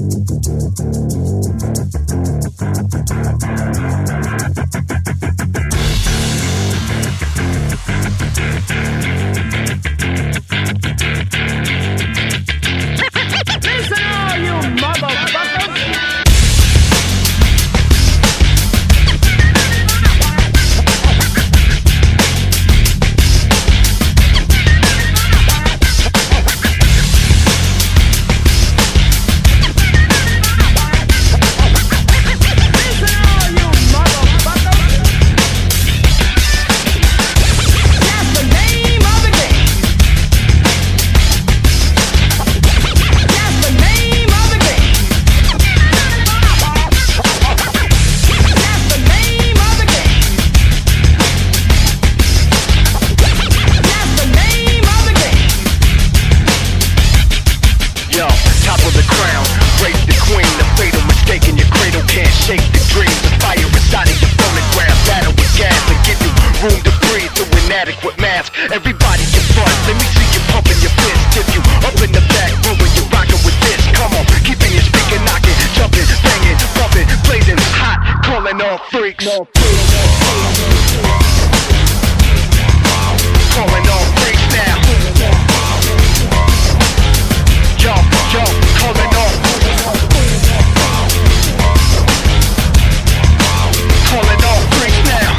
Everybody get fun, let me see you pumping your fist. If you up in the back room and you rockin' with this, come on, keeping your speaker knocking, jumping, banging, bumping, blazing hot, calling all freaks. Calling all freaks now. Yo, calling all calling all freaks now.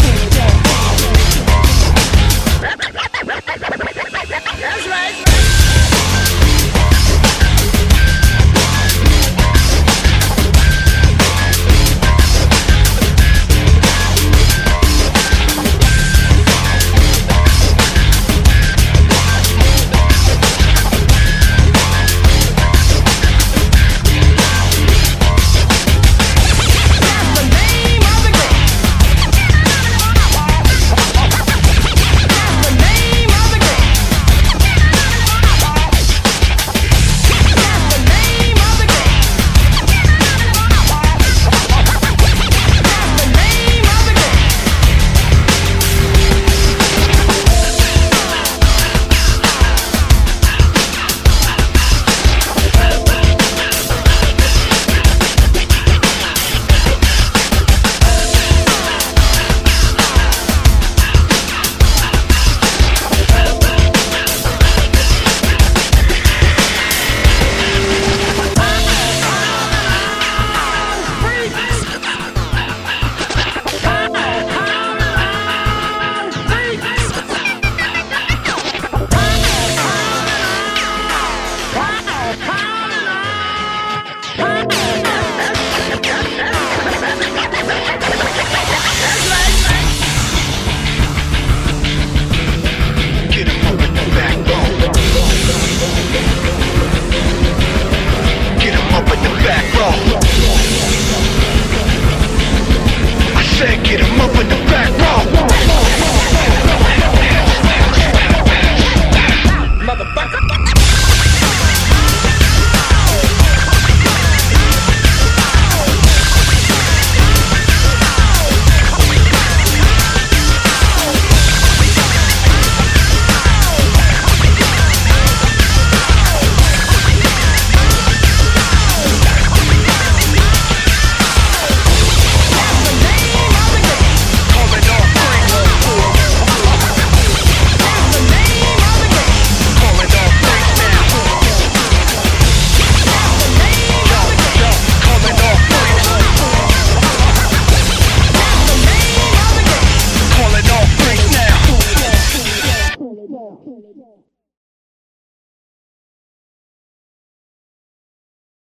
That's right. Get him up in the back row. Pull it down.